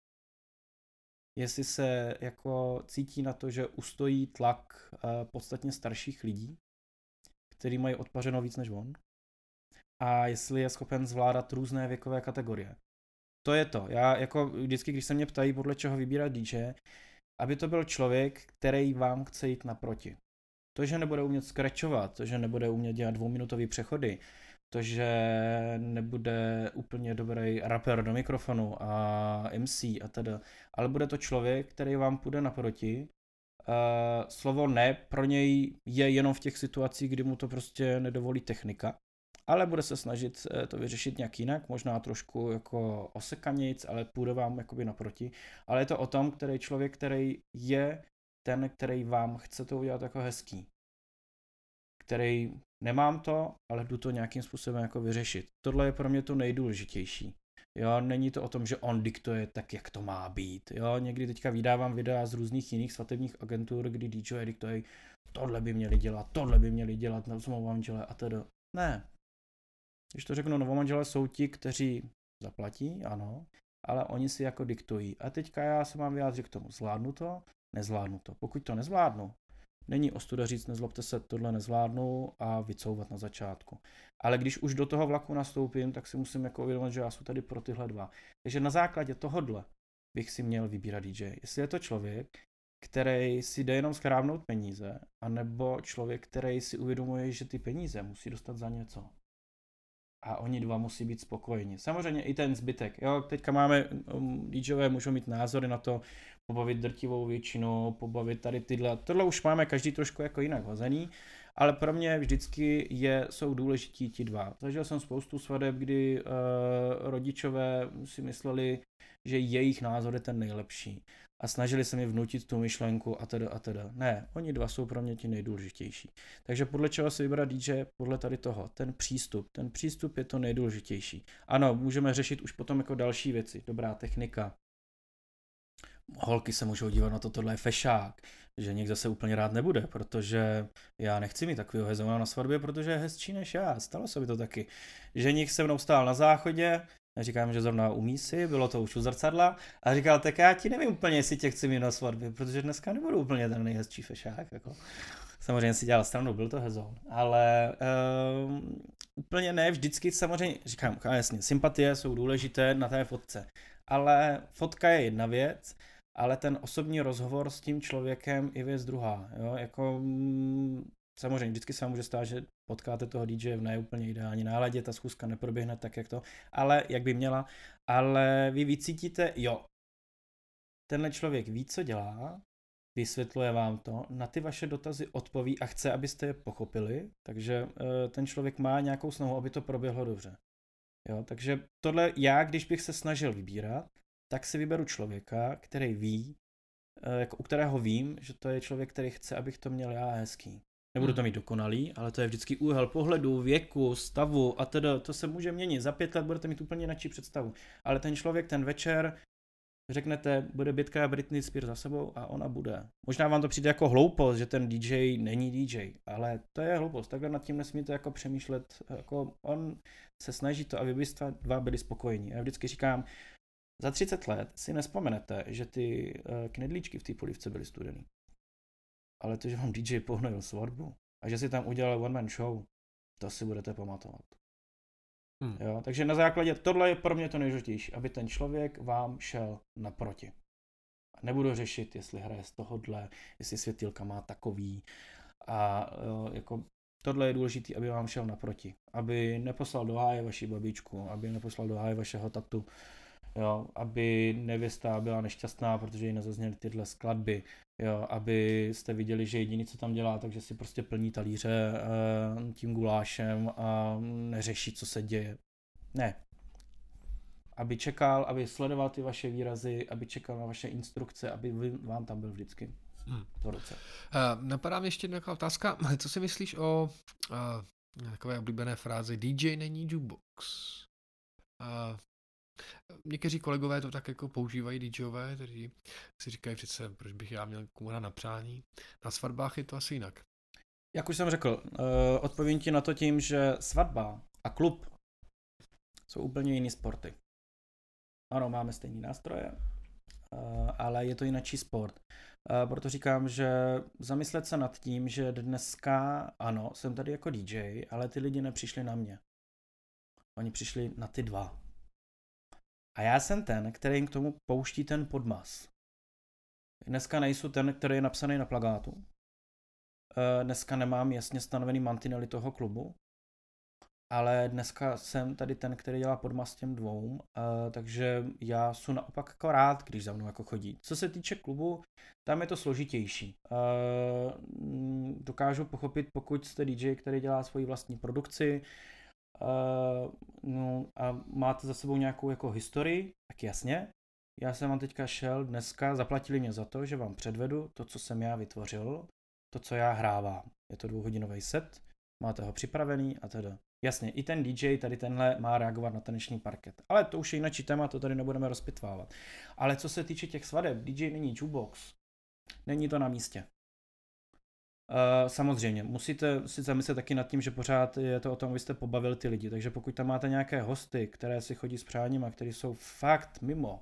Jestli se jako cítí na to, že ustojí tlak podstatně starších lidí, který mají odpařeno víc než on, a jestli je schopen zvládat různé věkové kategorie. To je to. Já jako vždycky, když se mě ptají, podle čeho vybírat DJ, aby to byl člověk, který vám chce jít naproti. To, že nebude umět scratchovat, to, že nebude umět dělat 2minutové přechody, to, že nebude úplně dobrý rapper do mikrofonu a MC a teda, ale bude to člověk, který vám půjde naproti. Slovo ne pro něj je jenom v těch situacích, kdy mu to prostě nedovolí technika. Ale bude se snažit to vyřešit nějak jinak, možná trošku jako osekanějc, ale půjde vám jakoby naproti. Ale je to o tom, který člověk, který je ten, který vám chce to udělat jako hezký. Který nemám to, ale jdu to nějakým způsobem jako vyřešit. Tohle je pro mě to nejdůležitější. Jo, není to o tom, že on diktuje tak, jak to má být. Jo, někdy teďka vydávám videa z různých jiných svatebních agentur, kdy DJ diktuje, tohle by měli dělat, novomanželé a teda. Ne. Když to řeknu, novomanželé jsou ti, kteří zaplatí, ano, ale oni si jako diktují. A teďka já se mám vyjádřit k tomu, zvládnu to, nezvládnu to. Pokud to nezvládnu, není ostuda říct, nezlobte se, tohle nezvládnu a vycouvat na začátku. Ale když už do toho vlaku nastoupím, tak si musím jako uvědomit, že já jsem tady pro tyhle dva. Takže na základě tohodle bych si měl vybírat DJ. Jestli je to člověk, který si jde jenom schrábnout peníze, anebo člověk, který si uvědomuje, že ty peníze musí dostat za něco. A oni dva musí být spokojeni. Samozřejmě i ten zbytek. Jo, teďka máme, DJové můžou mít názory na to, pobavit drtivou většinu, pobavit tady tyhle. Tohle už máme každý trošku jako jinak hozený, ale pro mě vždycky jsou důležití ti dva. Zažil jsem spoustu svadeb, kdy rodičové si mysleli, že jejich názor je ten nejlepší. A snažili se mi vnutit tu myšlenku a teda. Ne, oni dva jsou pro mě ti nejdůležitější. Takže podle čeho si vybrat DJ? Podle tady toho. Ten přístup je to nejdůležitější. Ano, můžeme řešit už potom jako další věci. Dobrá technika, holky se můžou dívat na to, tohle je fešák, že někdo se úplně rád nebude, protože já nechci mít takového hezouna na svatbě, protože je hezčí než já, stalo se mi to taky. Ženich se mnou stál na záchodě, říkám, že zrovna umí si, bylo to už u zrcadla a říkal, tak já ti nevím úplně, jestli tě chci mít na svatbě, protože dneska nebudu úplně ten nejhezčí fešák, jako. Samozřejmě si dělal stranu, byl to hezoun, ale úplně ne, vždycky samozřejmě, říkám, jasně, sympatie jsou důležité na té fotce, ale fotka je jedna věc, ale ten osobní rozhovor s tím člověkem je věc druhá, jo, jako samozřejmě vždycky se vám může stát, že potkáte toho DJ v neúplně ideální náladě, ta schůzka neproběhne tak, jak to, ale jak by měla, ale vy vycítíte, jo, tenhle člověk ví, co dělá, vysvětluje vám to, na ty vaše dotazy odpoví a chce, abyste je pochopili, takže ten člověk má nějakou snahu, aby to proběhlo dobře. Jo, takže tohle já, když bych se snažil vybírat, tak si vyberu člověka, který ví, jako u kterého vím, že to je člověk, který chce, abych to měl já hezký. Nebudu to mít dokonalý, ale to je vždycky úhel pohledu, věku, stavu a teda to se může měnit. Za 5 let budete mít úplně jinou představu. Ale ten člověk ten večer řeknete, bude bitka Britney Spears za sebou a ona bude. Možná vám to přijde jako hloupost, že ten DJ není DJ, ale to je hloupost. Takhle nad tím nesmíte jako přemýšlet. Jako on se snaží to, aby byste dva byli spokojení. Já vždycky říkám, za 30 let si nespomenete, že ty knedlíčky v té polívce byly studený. Ale to, že vám DJ pohnojil svatbu a že si tam udělal one man show, to si budete pamatovat. Jo, takže na základě, tohle je pro mě to nejdůležitější, aby ten člověk vám šel naproti. Nebudu řešit, jestli hraje z tohohle, jestli světýlka má takový a jako tohle je důležité, aby vám šel naproti. Aby neposlal do háje vaši babičku, aby neposlal do háje vašeho tatu, jo, aby nevěsta byla nešťastná, protože jí nezazněly tyhle skladby, jo, aby jste viděli, že jediný, co tam dělá, takže si prostě plní talíře tím gulášem a neřeší, co se děje. Ne. Aby čekal, aby sledoval ty vaše výrazy, aby čekal na vaše instrukce, aby vám tam byl vždycky po ruce. Napadá mě ještě jedna otázka. Co si myslíš o takové oblíbené frázi DJ není jukebox? Někteří kolegové to tak jako používají DJové, kteří si říkají přece, proč bych já měl komu na přání. Na svatbách je to asi jinak. Jak už jsem řekl, odpovím ti na to tím, že svatba a klub jsou úplně jiný sporty. Ano, máme stejný nástroje, ale je to jináčí sport. Proto říkám, že zamyslet se nad tím, že dneska, ano, jsem tady jako DJ, ale ty lidi nepřišli na mě. Oni přišli na ty dva. A já jsem ten, který jim k tomu pouští ten podmas. Dneska nejsou ten, který je napsaný na plakátu. Dneska nemám jasně stanovený mantinely toho klubu. Ale dneska jsem tady ten, který dělá podmas těm dvou, takže já jsem naopak jako rád, když za mnou jako chodí. Co se týče klubu, tam je to složitější. Dokážu pochopit, pokud jste DJ, který dělá svoji vlastní produkci, a máte za sebou nějakou jako historii, tak jasně. Já jsem vám teďka šel dneska, zaplatili mě za to, že vám předvedu to, co jsem já vytvořil, to, co já hrávám. Je to 2hodinový set, máte ho připravený a teda. Jasně, i ten DJ tady tenhle má reagovat na taneční parket. Ale to už je jinak téma, to tady nebudeme rozpitvávat. Ale co se týče těch svadeb, DJ není jukebox. Není to na místě. Samozřejmě, musíte si zamyslet taky nad tím, že pořád je to o tom, abyste pobavili ty lidi. Takže pokud tam máte nějaké hosty, které si chodí s přáním a kteří jsou fakt mimo,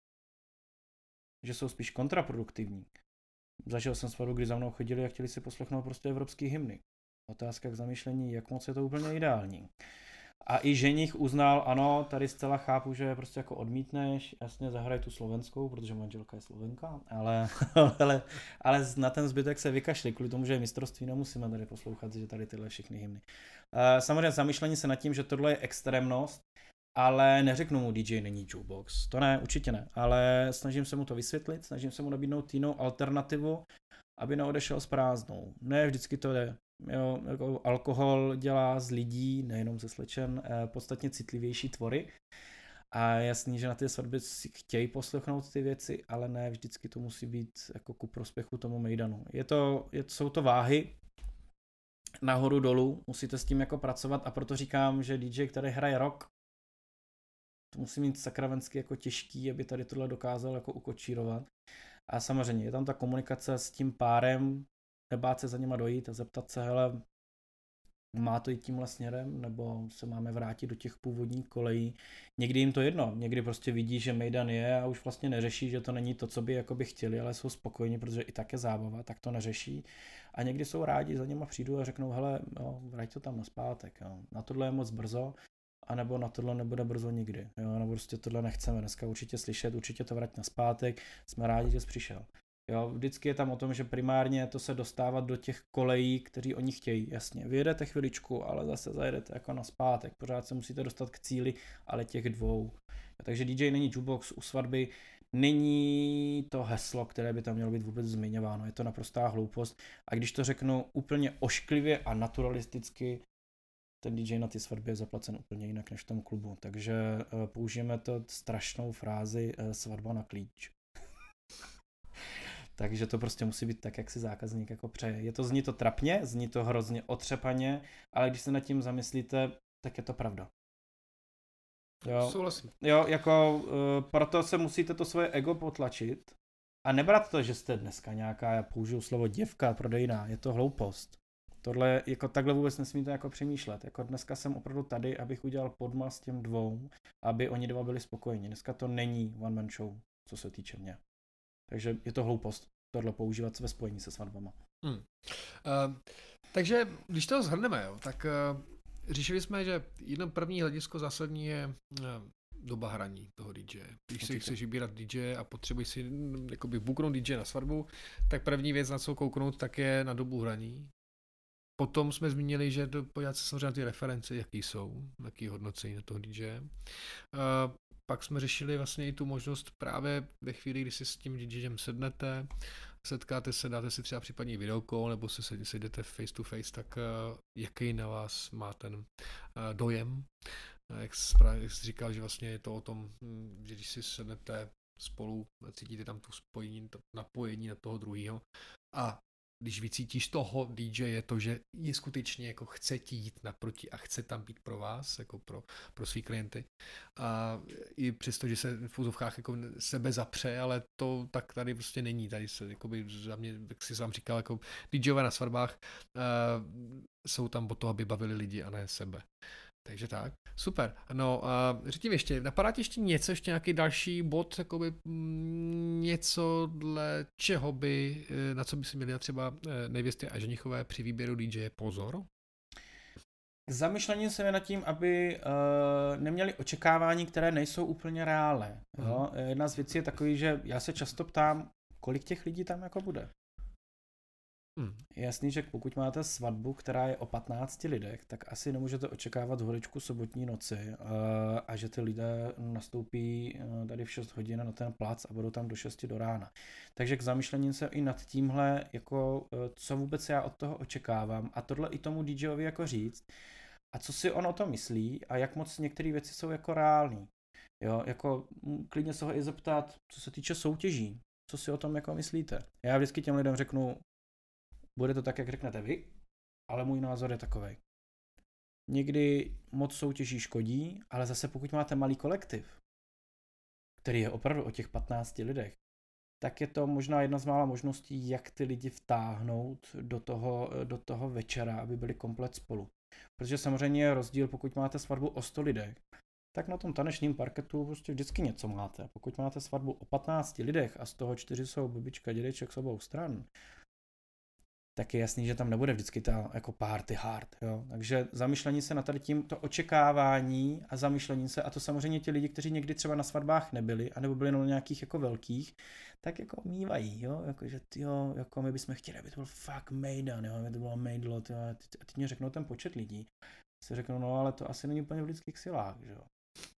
že jsou spíš kontraproduktivní. Zažil jsem svatbu, kdy za mnou chodili a chtěli si poslechnout prostě evropský hymny. Otázka k zamýšlení, jak moc je to úplně ideální. A i ženich uznal, ano, tady zcela chápu, že prostě jako odmítneš, jasně zahraj tu slovenskou, protože manželka je Slovenka, ale na ten zbytek se vykašli, kvůli tomu, že je mistrovství, nemusíme tady poslouchat, že tady tyhle všechny hymny. Samozřejmě zamýšlení se nad tím, že tohle je extrémnost, ale neřeknu mu DJ není jukebox, to ne, určitě ne, ale snažím se mu to vysvětlit, snažím se mu nabídnout jinou alternativu, aby neodešel s prázdnou. Ne, vždycky to jde. Jo, jako alkohol dělá z lidí, nejenom ze slečen, podstatně citlivější tvory. A jasný, že na ty svatby si chtějí poslechnout ty věci, ale ne vždycky to musí být jako ku prospěchu tomu mejdanu. Jsou to váhy nahoru dolů, musíte s tím jako pracovat a proto říkám, že DJ, který hraje rock, to musí mít sakravensky jako těžký, aby tady tohle dokázal jako ukočírovat. A samozřejmě je tam ta komunikace s tím párem, nebát se za nima dojít a zeptat se, hele, má to jít tímhle směrem, nebo se máme vrátit do těch původních kolejí. Někdy jim to jedno, někdy prostě vidí, že mejdan je a už vlastně neřeší, že to není to, co by jakoby chtěli, ale jsou spokojení, protože i tak je zábava, tak to neřeší. A někdy jsou rádi, za něma přijdu a řeknou, hele, jo, vrať to tam nazpátek, jo. Na tohle je moc brzo, anebo na tohle nebude brzo nikdy, jo, nebo prostě tohle nechceme dneska určitě slyšet, určitě to vrať nazpátek, jsme rádi, že jsi přišel. Jo, vždycky je tam o tom, že primárně to se dostávat do těch kolejí, kteří oni chtějí. Jasně, vyjedete chviličku, ale zase zajedete jako nazpátek. Pořád se musíte dostat k cíli, ale těch dvou. Jo, takže DJ není jukebox u svatby, není to heslo, které by tam mělo být vůbec zmiňováno. Je to naprostá hloupost. A když to řeknu úplně ošklivě a naturalisticky, ten DJ na ty svatbě je zaplacen úplně jinak než v tom klubu. Takže použijeme to strašnou frázi svatba na klíč. Takže to prostě musí být tak, jak si zákazník jako přeje. Zní to trapně, zní to hrozně otřepaně, ale když se nad tím zamyslíte, tak je to pravda. Jo, souhlasím. Jo, jako proto se musíte to svoje ego potlačit a nebrat to, že jste dneska nějaká, já použiju slovo děvka prodejná, je to hloupost. Tohle, jako takhle vůbec nesmíte jako přemýšlet. Jako dneska jsem opravdu tady, abych udělal podmaz těm dvou, aby oni dva byli spokojeni. Dneska to není one man show, co se týče mě. Takže je to hloupost tohle používat ve spojení se svatbama. Takže když to shrneme, jo, tak řešili jsme, že jedno první hledisko zásadní je doba hraní toho DJ. Když si chceš vybírat DJ a potřebuješ si jakoby booknout DJ na svatbu, tak první věc, na co kouknout, tak je na dobu hraní. Potom jsme zmínili, že podívat se samozřejmě na ty reference, jaký jsou, jaký hodnocení na toho DJ. Pak jsme řešili vlastně i tu možnost právě ve chvíli, kdy si s tím DJem sednete, setkáte se, dáte si třeba případně videokol, nebo se sejdete face to face, tak jaký na vás má ten dojem. Jak jsi říkal, že vlastně je to o tom, že když si sednete spolu, cítíte tam tu spojení, to napojení na toho druhého a když vycítíš toho DJ, je to, že je skutečně jako chce ti jít naproti a chce tam být pro vás, jako pro svý klienty. A i přesto, že se v úzovkách jako sebe zapře, ale to tak tady prostě není. Tady se jakoby za mě, jak jsi sám říkal, jako DJové na svatbách jsou tam o to, aby bavili lidi a ne sebe. Takže tak, super. No a řekni ještě, napadá ti ještě něco, ještě nějaký další bod, jakoby něco, dle čeho by, na co by si měli třeba nevěsty a ženichové při výběru DJ pozor? Zamyšlení se je nad tím, aby neměli očekávání, které nejsou úplně reálné. Jo? Jedna z věcí je takový, že já se často ptám, kolik těch lidí tam jako bude. Je jasný, že pokud máte svatbu, která je o 15 lidech, tak asi nemůžete očekávat holičku sobotní noci a že ty lidé nastoupí tady v 6 hodin na ten plac a budou tam do 6 do rána. Takže k zamýšlení se i nad tímhle, jako co vůbec já od toho očekávám a tohle i tomu DJovi jako říct a co si on o tom myslí a jak moc některé věci jsou jako reální. Jo, jako klidně se ho i zeptat, co se týče soutěží, co si o tom jako myslíte. Já vždycky těm lidem řeknu, bude to tak, jak řeknete vy, ale můj názor je takovej. Někdy moc soutěží škodí, ale zase pokud máte malý kolektiv, který je opravdu o těch 15 lidech, tak je to možná jedna z mála možností, jak ty lidi vtáhnout do toho večera, aby byli komplet spolu. Protože samozřejmě je rozdíl, pokud máte svatbu o 100 lidech, tak na tom tanečním parketu prostě vždycky něco máte. Pokud máte svatbu o 15 lidech a z toho 4 jsou babička, dědeček z obou stran, tak je jasný, že tam nebude vždycky ta jako party hard, jo. Takže zamyšlení se na tady tím, to očekávání a zamyšlení se, a to samozřejmě ti lidi, kteří někdy třeba na svatbách nebyli, anebo byli na nějakých jako velkých, tak jako mývají, jo, jakože jo, jako my bychom chtěli, aby to byl fakt mejdan, jo, aby to bylo mejdlo, jo, a teď mě řeknou ten počet lidí. Si řeknou, no ale to asi není úplně v lidských silách, že jo.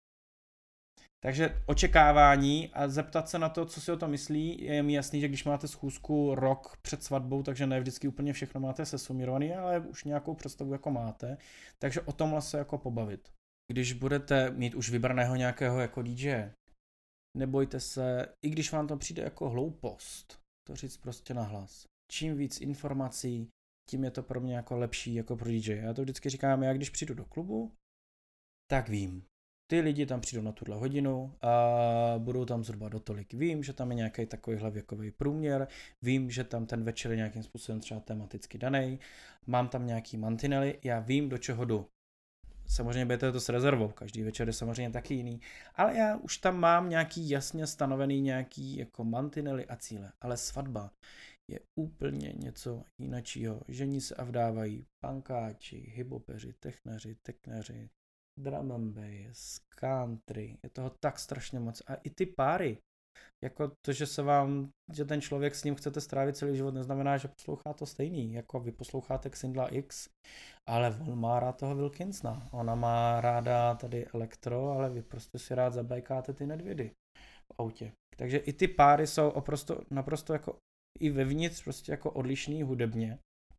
Takže očekávání a zeptat se na to, co si o tom myslí, je mi jasný, že když máte schůzku rok před svatbou, takže ne vždycky úplně všechno máte sesumírovaný, ale už nějakou představu jako máte, takže o tomhle se jako pobavit. Když budete mít už vybraného nějakého jako DJ, nebojte se, i když vám to přijde jako hloupost, to říct prostě nahlas. Čím víc informací, tím je to pro mě jako lepší jako pro DJ. Já to vždycky říkám, já když přijdu do klubu, tak vím. ty lidi tam přijdou na tuhle hodinu a budou tam zhruba do tolik. Vím, že tam je nějaký takovýhle věkový průměr, vím, že tam ten večer je nějakým způsobem třeba tematicky daný, mám tam nějaký mantinely, já vím, do čeho jdu. Samozřejmě budete to s rezervou, každý večer je samozřejmě taky jiný, ale já už tam mám nějaký jasně stanovený nějaký jako mantinely a cíle, ale svatba je úplně něco jiného. Žení se a vdávají pankáči, hibopeři, techneři, tekneři, drum and bass, country, je toho tak strašně moc a i ty páry, jako to, že ten člověk s ním chcete strávit celý život, neznamená, že poslouchá to stejný, jako vy posloucháte Xindla X, ale on má rád toho Wilkinsona, ona má ráda tady elektro, ale vy prostě si rád zabajkáte ty nedvědy v autě. Takže i ty páry jsou naprosto jako i vevnitř prostě jako odlišný hudebně.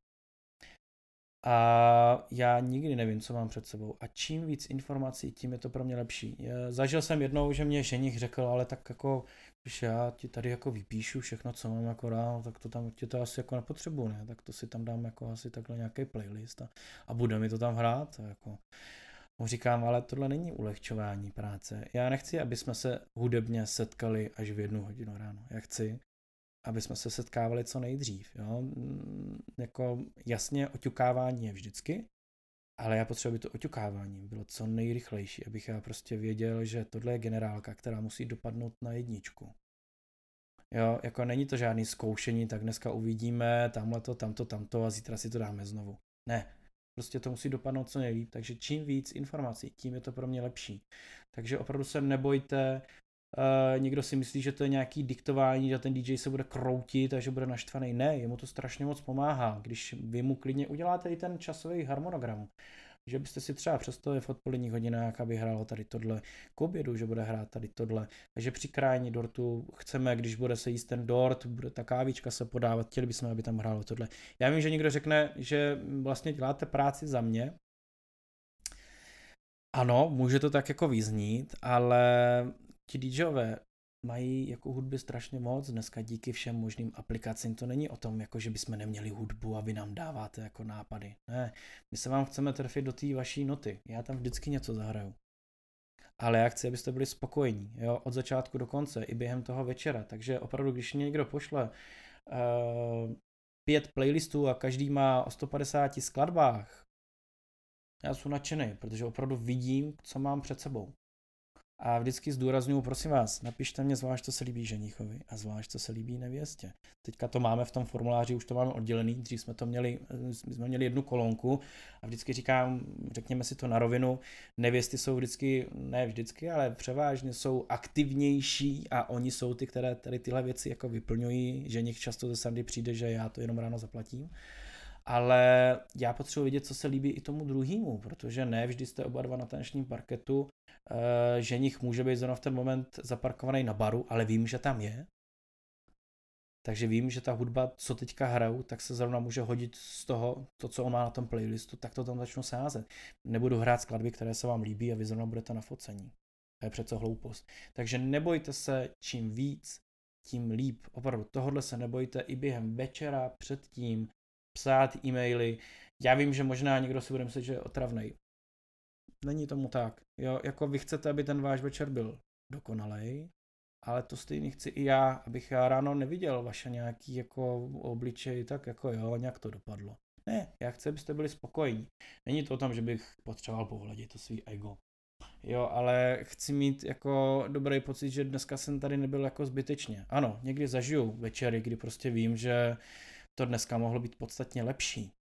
A já nikdy nevím, co mám před sebou. A čím víc informací, tím je to pro mě lepší. Zažil jsem jednou, že mě ženich řekl, ale tak jako, když já ti tady jako vypíšu všechno, co mám jako rád, tak to tam ti to asi jako nepotřebuji, ne? Tak to si tam dám jako asi takhle nějaký playlist a bude mi to tam hrát. Jako. Mu říkám, ale tohle není ulehčování práce. Já nechci, aby jsme se hudebně setkali až v 1:00 ráno. Já chci, aby jsme se setkávali co nejdřív. Jo? Jako jasně oťukávání je vždycky, ale já potřebuji, aby to oťukávání bylo co nejrychlejší, abych já prostě věděl, že tohle je generálka, která musí dopadnout na 1. Jo, jako není to žádný zkoušení, tak dneska uvidíme tamhleto, tamto a zítra si to dáme znovu. Ne, prostě to musí dopadnout co nejlíp, takže čím víc informací, tím je to pro mě lepší. Takže opravdu se nebojte. Někdo si myslí, že to je nějaký diktování, že ten DJ se bude kroutit a že bude naštvaný. Ne, jemu to strašně moc pomáhá, když vy mu klidně uděláte i ten časový harmonogram. Že byste si třeba přesto v odpoledních hodinách, aby hrálo tady tohle, k obědu, že bude hrát tady tohle. Takže při krájení dortu chceme, když bude se jíst ten dort, bude ta kávička se podávat, chtěli bychom, aby tam hrálo tohle. Já vím, že někdo řekne, že vlastně děláte práci za mě. Ano, může to tak jako vyznít, ale ti DJové mají jako hudby strašně moc dneska díky všem možným aplikacím. To není o tom, jako že bychom neměli hudbu a vy nám dáváte jako nápady. Ne, my se vám chceme trefit do té vaší noty. Já tam vždycky něco zahraju. Ale já chci, abyste byli spokojení, jo, od začátku do konce, i během toho večera. Takže opravdu, když mě někdo pošle 5 playlistů a každý má o 150 skladbách, já jsem nadšený, protože opravdu vidím, co mám před sebou. A vždycky zdůraznuju, prosím vás, napište mě zvlášť, co se líbí ženichovi a zvlášť, co se líbí nevěstě. Teďka to máme v tom formuláři, už to máme oddělený, dřív jsme měli jednu kolonku a vždycky říkám, řekněme si to na rovinu, nevěsty jsou vždycky, ne vždycky, ale převážně jsou aktivnější a oni jsou ty, které tady tyhle věci jako vyplňují, ženich často ze Sandy přijde, že já to jenom ráno zaplatím. Ale já potřebuji vidět, co se líbí i tomu druhému, protože ne vždy jste oba dva na tanečním parketu, ženich může být zrovna v ten moment zaparkovaný na baru, ale vím, že tam je. Takže vím, že ta hudba, co teďka hraju, tak se zrovna může hodit z toho, to, co on má na tom playlistu, tak to tam začnu sázet. Nebudu hrát skladby, které se vám líbí a vy zrovna budete na focení. To je přece hloupost. Takže nebojte se, čím víc, tím líp. Opravdu tohodle se nebojte i během večera, předtím, psát e-maily. Já vím, že možná někdo si bude myslet, že je otravnej. Není tomu tak. Jo, jako vy chcete, aby ten váš večer byl dokonalej, ale to stejně chci i já, abych já ráno neviděl vaše nějaký jako obličej, tak jako jo, nějak to dopadlo. Ne, já chci, abyste byli spokojení. Není to o tom, že bych potřeboval pohladit to svý ego. Jo, ale chci mít jako dobrý pocit, že dneska jsem tady nebyl jako zbytečně. Ano, někdy zažiju večery, kdy prostě vím, že to dneska mohlo být podstatně lepší.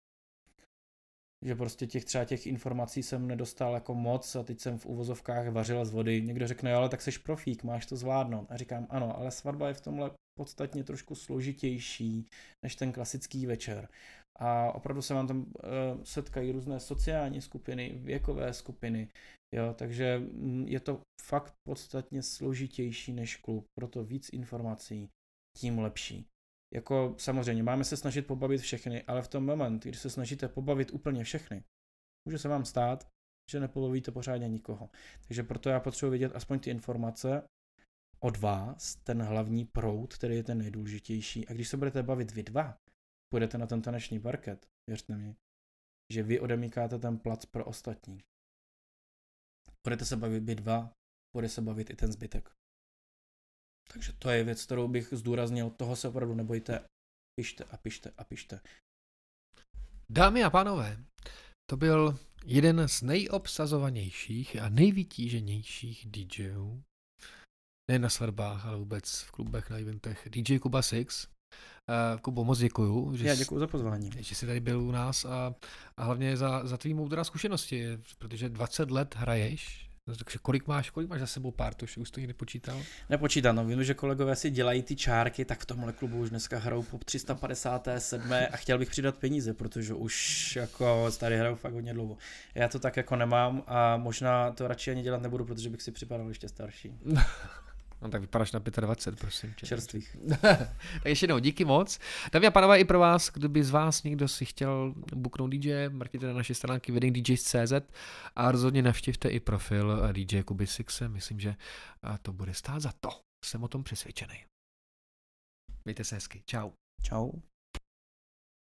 Že prostě těch informací jsem nedostal jako moc a teď jsem v uvozovkách vařil z vody. Někdo řekne, ale tak seš profík, máš to zvládnout. A říkám, ano, ale svatba je v tomhle podstatně trošku složitější než ten klasický večer. A opravdu se vám tam setkají různé sociální skupiny, věkové skupiny, jo, takže je to fakt podstatně složitější než klub, proto víc informací, tím lepší. Jako samozřejmě, máme se snažit pobavit všechny, ale v tom moment, když se snažíte pobavit úplně všechny, může se vám stát, že nepobavíte pořádně nikoho. Takže proto já potřebuji vědět aspoň ty informace od vás, ten hlavní proud, který je ten nejdůležitější. A když se budete bavit vy dva, půjdete na ten taneční parket, věřte mi, že vy odemíkáte ten plac pro ostatní. Budete se bavit vy dva, bude se bavit i ten zbytek. Takže to je věc, kterou bych zdůraznil, toho se opravdu nebojte, pište a pište a pište. Dámy a pánové, to byl jeden z nejobsazovanějších a nejvytíženějších DJů. Nejen na svatbách, ale vůbec v klubech, na eventech. DJ Kuba Six. Kubo, moc děkuju. Já děkuju za pozvání. Že jsi tady byl u nás a hlavně za tvý moudrá zkušenosti, protože 20 let hraješ. Takže kolik máš za sebou pártu, už to někdy počítal? Nepočítám, no vím, že kolegové si dělají ty čárky, tak v tomhle klubu už dneska hrajou po 357. a chtěl bych přidat peníze, protože už jako tady hrajou fakt hodně dlouho. Já to tak jako nemám a možná to radši ani dělat nebudu, protože bych si připadal ještě starší. No tak vypadáš na 25, prosím tě. Čerstvých. Tak ještě jednou, díky moc. Dámy a pánové, i pro vás, kdyby z vás někdo si chtěl booknout DJ, mrkněte na naše stránky weddingdjs.cz a rozhodně navštivte i profil DJ Kuby Sixe. Myslím, že to bude stát za to. Jsem o tom přesvědčený. Mějte se hezky. Čau. Čau.